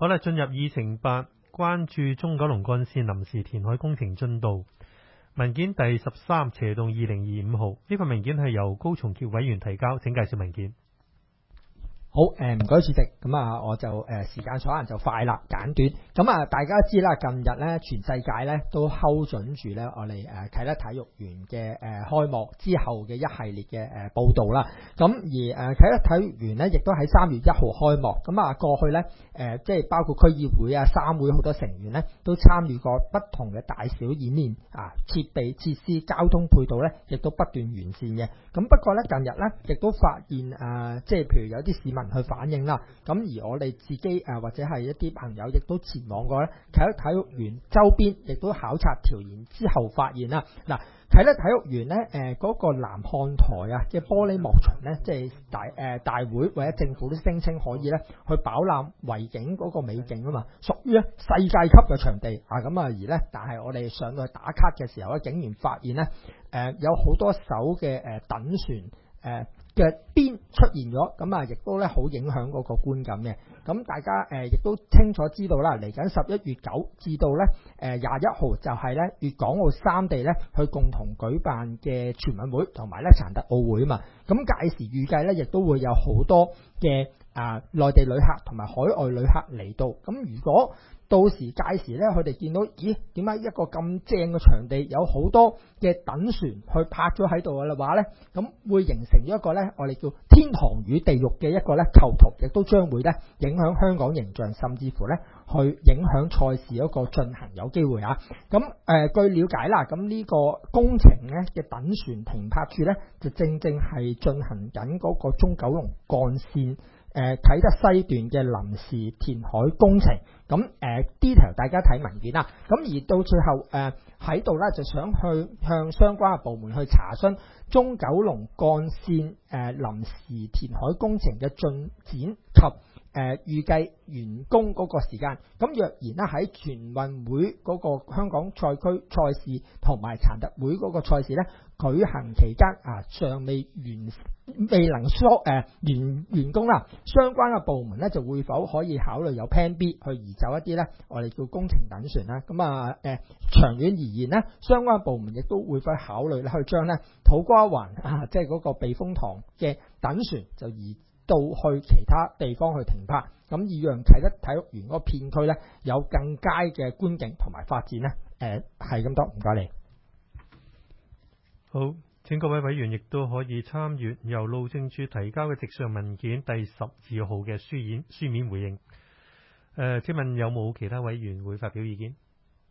好啦，進入議程8，關注中九龍幹線臨時填海工程進度。文件第13/2025號，呢份文件係由高松潔委員提交，請介紹文件。 好，唔該主席，咁啊，我就時間所限就快啦，簡短。咁啊，大家知啦，近日咧全世界咧都睺準住咧我哋啟德體育園嘅開幕之後嘅一系列嘅報導啦。咁而啟德體育園咧，亦都喺3月1號開幕。咁啊，過去咧即係包括區議會啊、三會好多成員咧，都參與過不同嘅大小演練啊，設備設施、交通配套咧，亦都不斷完善嘅。咁不過咧，近日咧亦都發現即係譬如有啲市民去反映啦，咁而我哋自己或者係一啲朋友亦都前往過咧啟德體育園周邊，亦都考察調研之後發現啦，嗱，啟德體育園咧嗰個南看台啊嘅玻璃幕牆咧，即係大會或者政府都聲稱可以咧去飽覽維景嗰個美景啊嘛，屬於咧世界級嘅場地啊，咁啊而咧，但係我哋上到去打卡嘅時候咧，竟然發現咧有好多艘嘅躉船嘅邊出現咗，咁啊，亦都咧好影響嗰個觀感嘅。咁大家亦都清楚知道啦，嚟緊11月9至到咧21號就係咧粵港澳三地咧去共同舉辦嘅全運會同埋咧殘特奧會啊嘛。咁屆時預計咧亦都會有好多嘅內地旅客同埋海外旅客嚟到。咁如果到時屆時咧，佢哋見到，咦？點解一個咁正嘅場地有好多嘅躉船去泊咗喺度嘅話咧？咁會形成咗一個咧，我哋叫天堂與地獄嘅一個咧構圖，亦都將會咧影響香港形象，甚至乎咧去影響賽事嗰個進行有機會啊！咁據了解啦，咁呢個工程咧嘅躉船停泊處咧，就正係進行緊嗰個中九龍幹線啟德西段嘅臨時填海工程。咁detail 大家睇文件啦。咁而到最後喺度咧，就想去向相關嘅部門去查詢中九龍幹線臨時填海工程嘅進展及預計完工嗰個時間。咁若然咧喺全運會嗰個香港賽區賽事同埋殘特會嗰個賽事咧舉行期間尚未能完工啦，相關嘅部門咧就會否可以考慮有 Plan B 去移走一啲咧我哋叫工程躉船啦。咁長遠而言咧，相關嘅部門亦都會否考慮咧去將咧土瓜灣即係嗰個避風塘嘅躉船就移到去其他地方去停泊，咁以讓啟德體育園嗰個片區咧有更佳嘅觀景同埋發展咧。係咁多，唔該你。 好，請各位委員亦都可以參閱由路政署提交嘅直上文件第12號嘅書面回應。請問有冇其他委員會發表意見？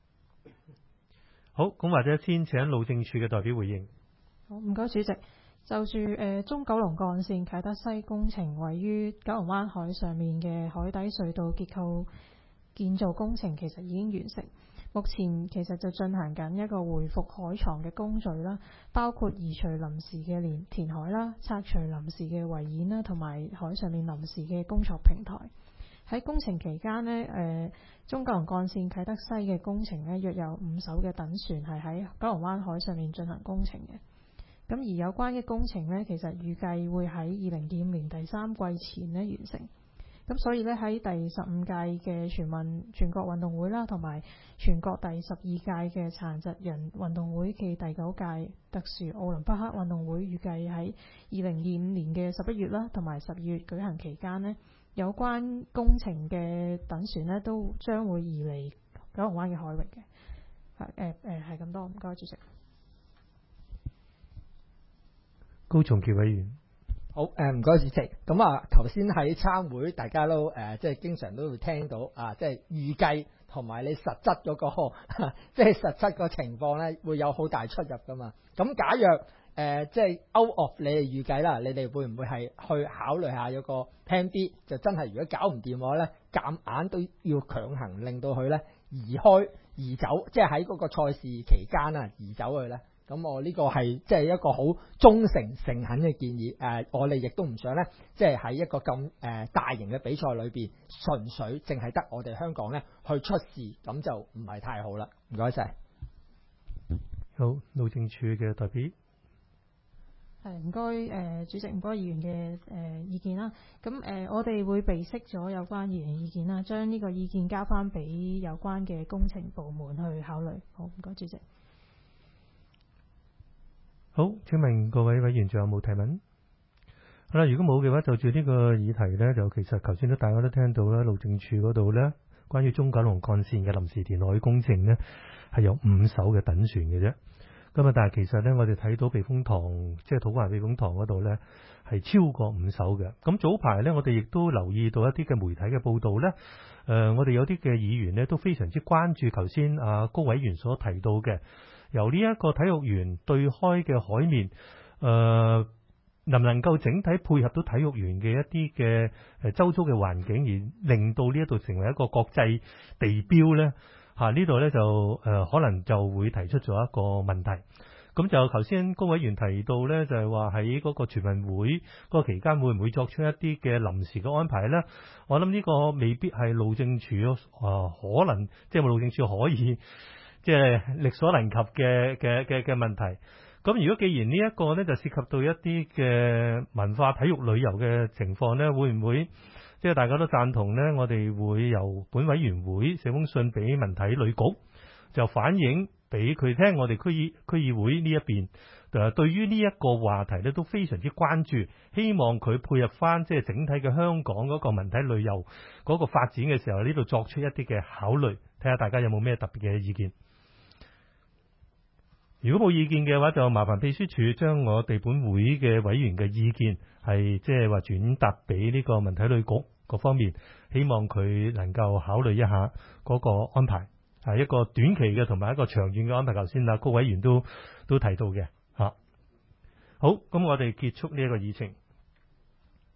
好，咁或者先請路政署嘅代表回應。 好，唔該主席。就住中九龍幹線啟德西工程位於九龍灣海上面嘅海底隧道結構建造工程，其實已經完成。目前其實就進行緊一個回復海床嘅工序啦，包括移除臨時嘅填海啦、拆除臨時嘅圍堰啦，同埋海上面臨時嘅工作平台。喺工程期間呢，中九龍幹線啟德西嘅工程呢，約有5艘嘅躉船係喺九龍灣海上面進行工程嘅。咁而有關嘅工程呢，其實預計會喺2025年第3季前呢完成。咁所以咧喺第15屆嘅全國運動會啦，同埋全國第12屆嘅殘疾人運動會暨第9屆特殊奧林匹克運動會，預計喺2025年嘅11月啦，同埋12月舉行期間呢，有關工程嘅躉船呢都將會移離九龍灣嘅海域嘅。係咁多，唔該主席。 高松潔委員。 好，唔該主席。咁頭先喺參會，大家都即係經常都會聽到即係預計同埋你實質嗰個即係實質個情況咧，會有好大出入噶嘛。咁假若即係 out of 你哋預計啦，你哋會唔會係去考慮下有個 Plan B？就真係如果搞唔掂嘅話咧，夾硬都要強行令到佢咧移走，即係喺嗰個賽事期間移走佢咧。咁我呢個係即係一個好忠誠誠懇嘅建議。我哋亦都唔想咧，即係喺一個咁大型嘅比賽裏邊，純粹淨係得我哋香港咧去出事，咁就唔係太好啦。唔該晒。 好，路政署嘅代表。 係唔該主席，唔該議員嘅意見啦。咁我哋會備悉咗有關議員意見啦，將呢個意見交翻俾有關嘅工程部門去考慮。好，唔該主席。 好，請問各位委員仲有冇提問？好啦，如果冇嘅話，就住呢個議題呢，就其實頭先大家都聽到啦，路政署嗰度呢，關於中九龍幹線嘅臨時填海工程呢，係有5艘嘅躉船嘅啫。咁啊，但係其實呢，我哋睇到避風塘，即係土瓜灣避風塘嗰度呢，係超過5艘嘅。咁早排呢，我哋亦都留意到一啲嘅媒體嘅報道呢。我哋有啲嘅議員呢，都非常之關注頭先高委員所提到嘅，由呢一個體育園對開嘅海面，能唔能夠整體配合到體育園嘅一啲嘅周遭嘅環境，而令到呢一度成為一個國際地標呢？呢度呢就可能就會提出咗一個問題。咁就頭先高委員提到呢，就係話喺嗰個全運會嗰個期間會唔會作出一啲嘅臨時嘅安排呢？我諗呢個未必係路政署可能即係路政署可以即係力所能及嘅問題。咁如果既然呢一個呢就涉及到一啲嘅文化體育旅遊嘅情況呢，會唔會即係大家都贊同呢？我哋會由本委員會寫封信俾文體旅局，就反映俾佢聽，我哋區議會呢一邊對於呢一個話題呢都非常之關注，希望佢配合翻即係整體嘅香港嗰個文體旅遊嗰個發展嘅時候，呢度作出一啲嘅考慮，睇下大家有冇咩特別嘅意見。如果冇意見嘅話，就麻煩秘書處將我哋本會嘅委員嘅意見係即係話轉達俾呢個文體旅局各方面，希望佢能夠考慮一下嗰個安排，係一個短期嘅同埋一個長遠嘅安排。頭先高委員都提到嘅吓。好，咁我哋結束呢一個議程。